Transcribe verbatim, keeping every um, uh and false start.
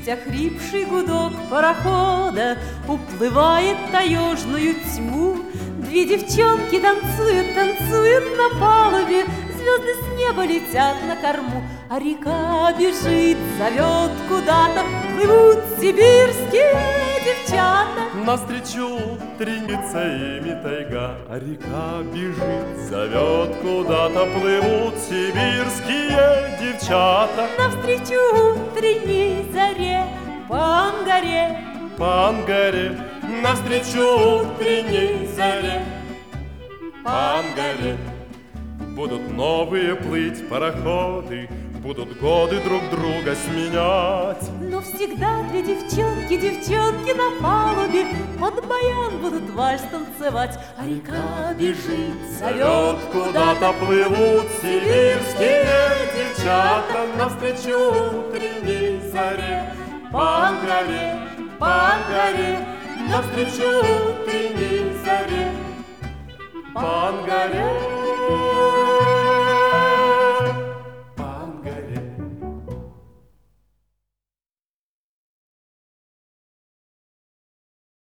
охрипший гудок парохода уплывает в таежную тьму. Две девчонки танцуют, танцуют на палубе, звезды с неба летят на корму, а река бежит, зовет куда-то, плывут сибирские девчата. Навстречу тренится ими тайга, а река бежит, зовет куда-то, плывут сибирские девчата. Навстречу утренней заре по Ангаре, по Ангаре, навстречу утренней заре по Ангаре. Будут новые плыть пароходы, будут годы друг друга сменять, но всегда две девчонки, девчонки на палубе под баян будут вальс танцевать, а река бежит, зовет куда-то, плывут сибирские девчата. Навстречу утренней заре по Ангаре, по Ангаре, навстречу утренней заре по Ангаре.